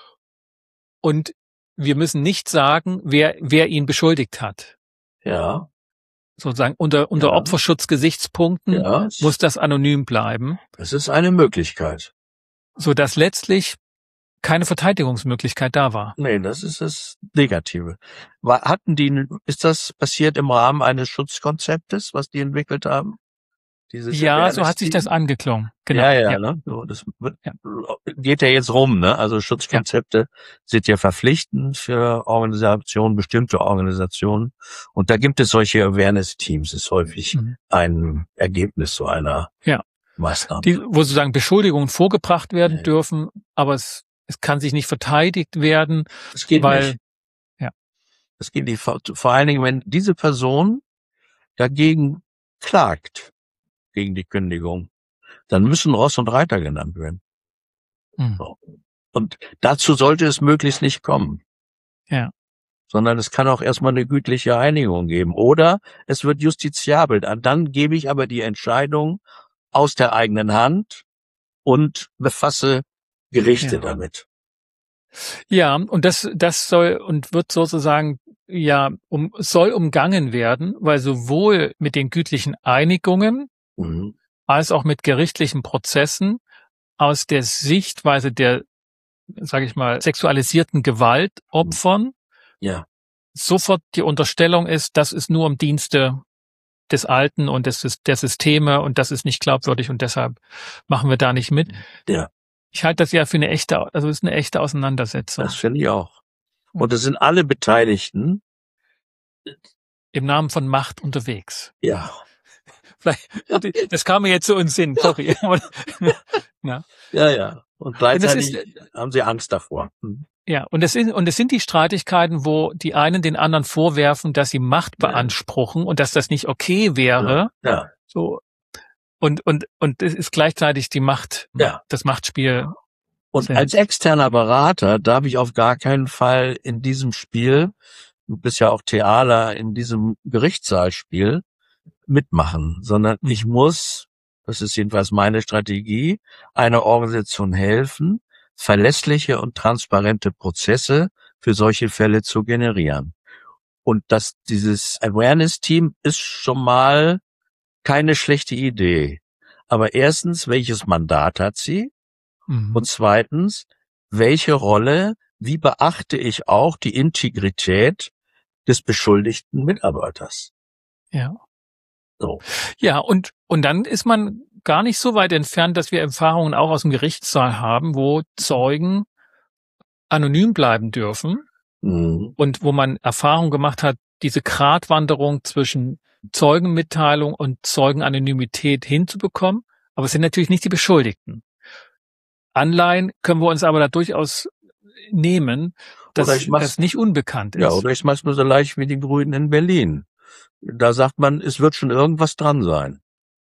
Und wir müssen nicht sagen, wer, wer ihn beschuldigt hat. Ja. Sozusagen unter, unter ja. Opferschutzgesichtspunkten ja. muss das anonym bleiben. Das ist eine Möglichkeit. Sodass letztlich keine Verteidigungsmöglichkeit da war. Nee, das ist das Negative. War, hatten die, ist das passiert im Rahmen eines Schutzkonzeptes, was die entwickelt haben? Dieses ja, so hat sich das angeklungen. Genau. Ja, ja, ja. Ne? So, das wird, ja. geht ja jetzt rum, ne? Also Schutzkonzepte ja. sind ja verpflichtend für Organisationen, bestimmte Organisationen. Und da gibt es solche Awareness-Teams, ist häufig mhm. ein Ergebnis so einer ja. Maßnahme. Die, wo sozusagen Beschuldigungen vorgebracht werden ja. dürfen, aber es Es kann sich nicht verteidigt werden. Das geht weil, nicht. Ja. Das geht nicht. Vor allen Dingen, wenn diese Person dagegen klagt, gegen die Kündigung, dann müssen Ross und Reiter genannt werden. Mhm. So. Und dazu sollte es möglichst nicht kommen. Ja. Sondern es kann auch erstmal eine gütliche Einigung geben. Oder es wird justiziabel. Dann gebe ich aber die Entscheidung aus der eigenen Hand und befasse Gerichte ja. damit. Ja, und das, das soll und wird sozusagen, ja, um, soll umgangen werden, weil sowohl mit den gütlichen Einigungen mhm. als auch mit gerichtlichen Prozessen aus der Sichtweise der, sage ich mal, sexualisierten Gewaltopfern ja. sofort die Unterstellung ist, das ist nur im Dienste des Alten und des, der Systeme und das ist nicht glaubwürdig und deshalb machen wir da nicht mit. Ja. Ich halte das ja für eine echte, also es ist eine echte Auseinandersetzung. Das finde ich auch. Und es sind alle Beteiligten im Namen von Macht unterwegs. Ja. Vielleicht, das kam mir jetzt so in den Sinn, sorry. ja. ja, ja. Und gleichzeitig und ist, haben sie Angst davor. Hm. Ja, und es sind, und es sind die Streitigkeiten, wo die einen den anderen vorwerfen, dass sie Macht beanspruchen ja. und dass das nicht okay wäre. Ja. ja. So. Und, und, und es ist gleichzeitig die Macht, ja. das Machtspiel. Und als externer Berater darf ich auf gar keinen Fall in diesem Spiel, du bist ja auch Theater, in diesem Gerichtssaalspiel mitmachen, sondern ich muss, das ist jedenfalls meine Strategie, einer Organisation helfen, verlässliche und transparente Prozesse für solche Fälle zu generieren. Und dass dieses Awareness-Team ist schon mal keine schlechte Idee. Aber erstens, welches Mandat hat sie? Mhm. Und zweitens, welche Rolle, wie beachte ich auch die Integrität des beschuldigten Mitarbeiters. Ja. So. Ja, und, und dann ist man gar nicht so weit entfernt, dass wir Erfahrungen auch aus dem Gerichtssaal haben, wo Zeugen anonym bleiben dürfen Mhm. und wo man Erfahrung gemacht hat, diese Gratwanderung zwischen Zeugenmitteilung und Zeugenanonymität hinzubekommen. Aber es sind natürlich nicht die Beschuldigten. Anleihen können wir uns aber da durchaus nehmen, dass das nicht unbekannt ist. Ja, oder ich mach's nur so leicht wie die Grünen in Berlin. Da sagt man, es wird schon irgendwas dran sein.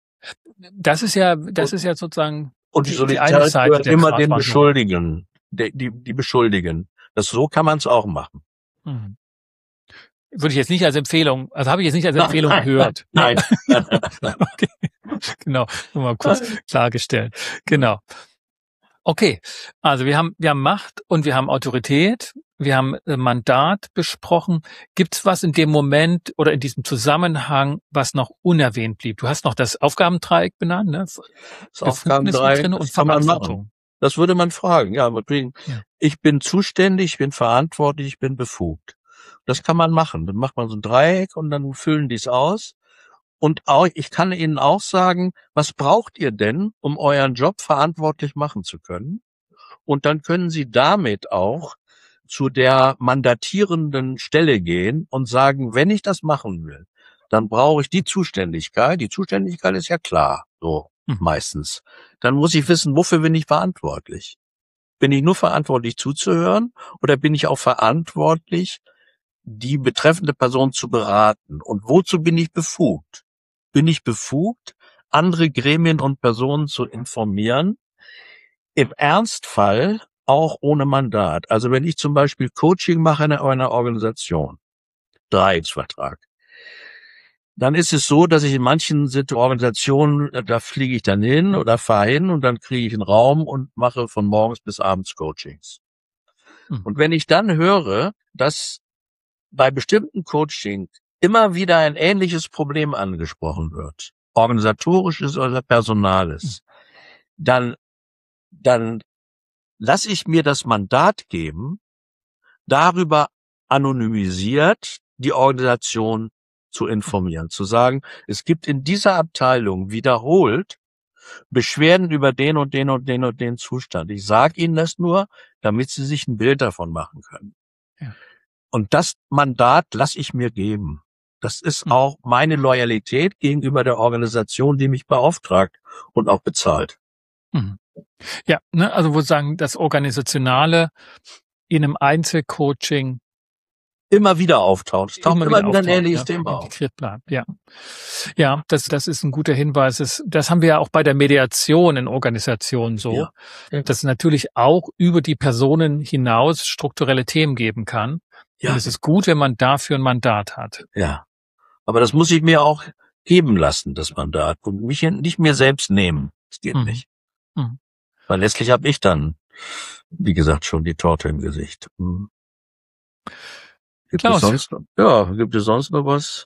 Das ist ja, das ist ja sozusagen und die, die, die Solidarität eine Seite gehört der immer den Gratwanderung. Beschuldigen, die, die, die Beschuldigen. Das so kann man es auch machen. Mhm. Würde ich jetzt nicht als Empfehlung, also habe ich jetzt nicht als Empfehlung nein, gehört. Nein. nein, nein, nein. Okay. Genau, nur mal kurz klargestellt. Genau. Okay, also wir haben wir haben Macht und wir haben Autorität, wir haben äh, Mandat besprochen. Gibt's was in dem Moment oder in diesem Zusammenhang, was noch unerwähnt blieb? Du hast noch das Aufgabendreieck benannt, ne? Das Aufgabendreieck drin und Verantwortung. Das würde man fragen. Ja, ja, ich bin zuständig, ich bin verantwortlich, ich bin befugt. Das kann man machen. Dann macht man so ein Dreieck und dann füllen die es aus. Und auch, ich kann Ihnen auch sagen, was braucht ihr denn, um euren Job verantwortlich machen zu können? Und dann können Sie damit auch zu der mandatierenden Stelle gehen und sagen, wenn ich das machen will, dann brauche ich die Zuständigkeit. Die Zuständigkeit ist ja klar, so hm. meistens. Dann muss ich wissen, wofür bin ich verantwortlich? Bin ich nur verantwortlich zuzuhören oder bin ich auch verantwortlich, die betreffende Person zu beraten? Und wozu bin ich befugt? Bin ich befugt, andere Gremien und Personen zu informieren? Im Ernstfall auch ohne Mandat. Also wenn ich zum Beispiel Coaching mache in einer Organisation, Dreiecksvertrag, dann ist es so, dass ich in manchen Organisationen, da fliege ich dann hin oder fahre hin und dann kriege ich einen Raum und mache von morgens bis abends Coachings. Hm. Und wenn ich dann höre, dass bei bestimmten Coachings immer wieder ein ähnliches Problem angesprochen wird, organisatorisches oder personales, dann, dann lasse ich mir das Mandat geben, darüber anonymisiert die Organisation zu informieren, zu sagen, es gibt in dieser Abteilung wiederholt Beschwerden über den und den und den und den Zustand. Ich sage Ihnen das nur, damit Sie sich ein Bild davon machen können. Ja. Und das Mandat lasse ich mir geben. Das ist mhm. auch meine Loyalität gegenüber der Organisation, die mich beauftragt und auch bezahlt. Mhm. Ja, ne, also wo sagen, das Organisationale in einem Einzelcoaching immer wieder auftaucht. Es taucht immer, immer wieder, wieder ein auftaucht, ähnliches ja, Thema auf. Integriert bleibt, ja. Ja, das, das ist ein guter Hinweis. Das, das haben wir ja auch bei der Mediation in Organisationen so, ja. Ja. Dass es natürlich auch über die Personen hinaus strukturelle Themen geben kann. Ja. Und es ist gut, wenn man dafür ein Mandat hat. Ja. Aber das muss ich mir auch geben lassen, das Mandat. Und mich nicht mir selbst nehmen. Das geht mhm. nicht. Mhm. Weil letztlich habe ich dann, wie gesagt, schon die Torte im Gesicht. Mhm. Gibt Klaus. es sonst noch? Ja, gibt es sonst noch was?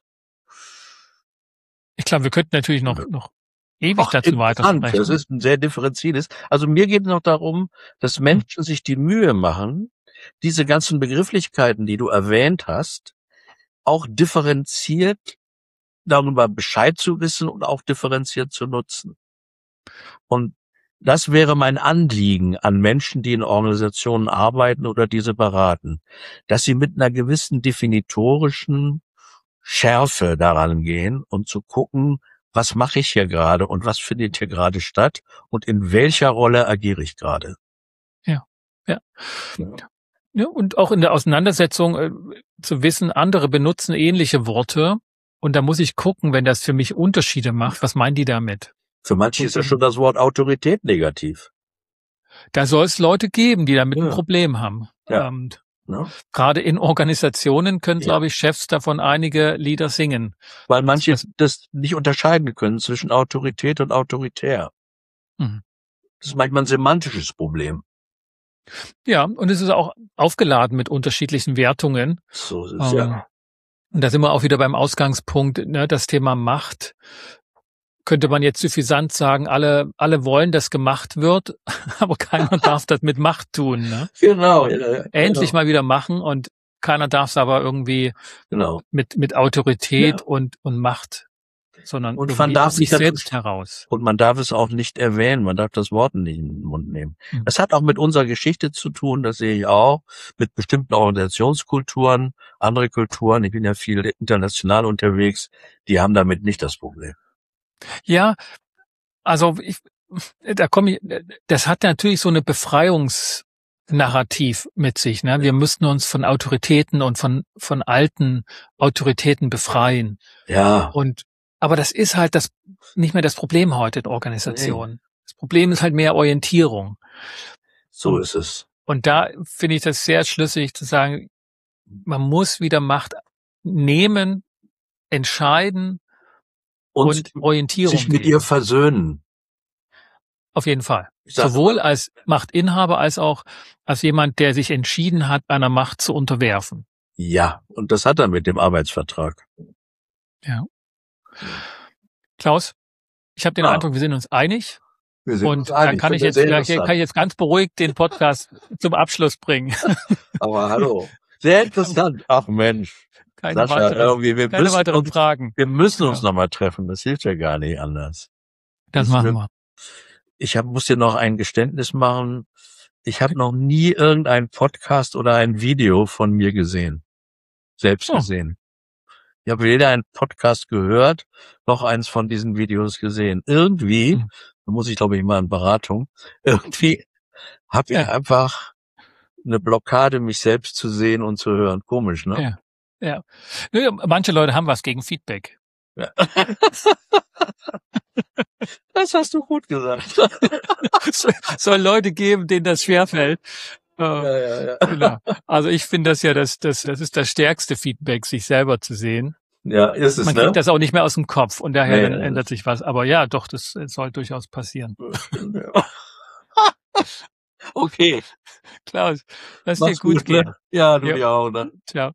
Ich glaube, wir könnten natürlich noch, noch ewig Ach, dazu weiter sprechen. Das ist ein sehr differenziertes. Also mir geht es noch darum, dass Menschen hm. sich die Mühe machen, diese ganzen Begrifflichkeiten, die du erwähnt hast, auch differenziert darüber Bescheid zu wissen und auch differenziert zu nutzen. Und das wäre mein Anliegen an Menschen, die in Organisationen arbeiten oder diese beraten, dass sie mit einer gewissen definitorischen Schärfe daran gehen und zu gucken, was mache ich hier gerade und was findet hier gerade statt und in welcher Rolle agiere ich gerade. Ja, ja. ja. Ja, und auch in der Auseinandersetzung äh, zu wissen, andere benutzen ähnliche Worte und da muss ich gucken, wenn das für mich Unterschiede macht, was meinen die damit? Für manche ist ja schon das Wort Autorität negativ. Da soll es Leute geben, die damit ja. ein Problem haben. Ja. Ähm, ja. Gerade in Organisationen können, ja. glaube ich, Chefs davon einige Lieder singen. Weil manche das, das nicht unterscheiden können zwischen Autorität und autoritär. Mhm. Das ist manchmal ein semantisches Problem. Ja, und es ist auch aufgeladen mit unterschiedlichen Wertungen. So ist es, ähm, ja. Und da sind wir auch wieder beim Ausgangspunkt, ne, das Thema Macht. Könnte man jetzt suffisant sagen, alle alle wollen, dass gemacht wird, aber keiner darf das mit Macht tun. Ne? Genau. Ja, ja, Endlich genau. mal wieder machen und keiner darf es aber irgendwie genau. mit mit Autorität Ja. und und Macht, sondern Und man darf aus sich sich selbst heraus. Und man darf es auch nicht erwähnen, man darf das Wort nicht in den Mund nehmen. Mhm. Das hat auch mit unserer Geschichte zu tun, das sehe ich auch, mit bestimmten Organisationskulturen, andere Kulturen, ich bin ja viel international unterwegs, die haben damit nicht das Problem. Ja, also ich, da komme ich, das hat natürlich so eine Befreiungsnarrativ mit sich, ne? Wir müssten uns von Autoritäten und von von alten Autoritäten befreien. Ja. Und aber das ist halt das nicht mehr das Problem heute in Organisationen. Das Problem ist halt mehr Orientierung. So und, ist es. Und da finde ich das sehr schlüssig zu sagen, man muss wieder Macht nehmen, entscheiden und, und Orientierung sich mit geben. ihr versöhnen. Auf jeden Fall. Sag, sowohl als Machtinhaber als auch als jemand, der sich entschieden hat, einer Macht zu unterwerfen. Ja, und das hat er mit dem Arbeitsvertrag. Ja. Klaus, ich habe den ah. Eindruck, wir sind uns einig. Wir sind und uns einig. Dann kann ich, ich jetzt kann ich jetzt ganz beruhigt den Podcast zum Abschluss bringen. Aber hallo. Sehr interessant. Ach Mensch. Keine, Sascha, weitere, irgendwie, wir keine weiteren uns, Fragen. Wir müssen uns ja. nochmal treffen. Das hilft ja gar nicht anders. Das, das machen wir. Ich hab, muss dir noch ein Geständnis machen. Ich habe noch nie irgendeinen Podcast oder ein Video von mir gesehen. Selbst oh. gesehen. Ich habe weder einen Podcast gehört, noch eins von diesen Videos gesehen. Irgendwie, hm. da muss ich glaube ich mal in Beratung, irgendwie habe ich ja. einfach eine Blockade, mich selbst zu sehen und zu hören. Komisch, ne? Ja. ja. Manche Leute haben was gegen Feedback. Ja. Das hast du gut gesagt. Es soll Leute geben, denen das schwerfällt. Ja, ja, ja. Genau. Also ich finde das ja, das, das, das ist das stärkste Feedback, sich selber zu sehen. Ja, ist es, Man ne? kriegt das auch nicht mehr aus dem Kopf und daher nee, dann nee, ändert sich was. Aber ja, doch, das soll durchaus passieren. Okay. Klaus, lass Mach's dir gut, gut gehen. Ne? Ja, du ja. ja auch, ne? Ciao.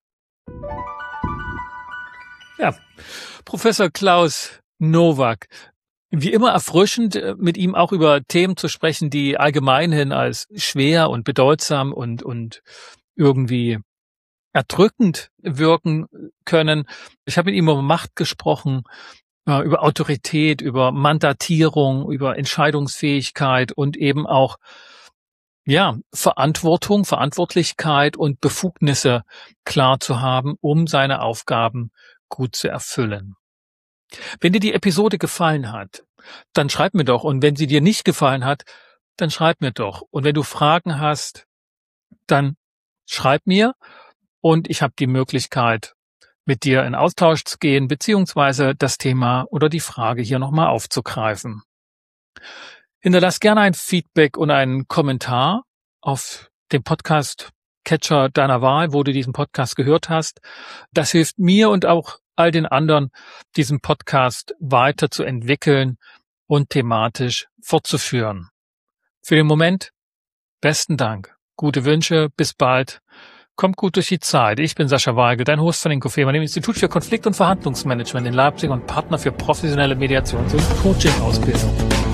Ja, Professor Klaus Nowak. Wie immer erfrischend, mit ihm auch über Themen zu sprechen, die allgemeinhin als schwer und bedeutsam und, und irgendwie erdrückend wirken können. Ich habe mit ihm über Macht gesprochen, über Autorität, über Mandatierung, über Entscheidungsfähigkeit und eben auch, ja, Verantwortung, Verantwortlichkeit und Befugnisse klar zu haben, um seine Aufgaben gut zu erfüllen. Wenn dir die Episode gefallen hat, dann schreib mir doch. Und wenn sie dir nicht gefallen hat, dann schreib mir doch. Und wenn du Fragen hast, dann schreib mir. Und ich habe die Möglichkeit, mit dir in Austausch zu gehen, beziehungsweise das Thema oder die Frage hier nochmal aufzugreifen. Hinterlass gerne ein Feedback und einen Kommentar auf dem Podcast-Catcher deiner Wahl, wo du diesen Podcast gehört hast. Das hilft mir und auch all den anderen, diesen Podcast weiterzuentwickeln und thematisch fortzuführen. Für den Moment besten Dank. Gute Wünsche, bis bald. Kommt gut durch die Zeit. Ich bin Sascha Weigel, dein Host von Inkofema, dem Institut für Konflikt- und Verhandlungsmanagement in Leipzig und Partner für professionelle Mediations- und Coaching-Ausbildung.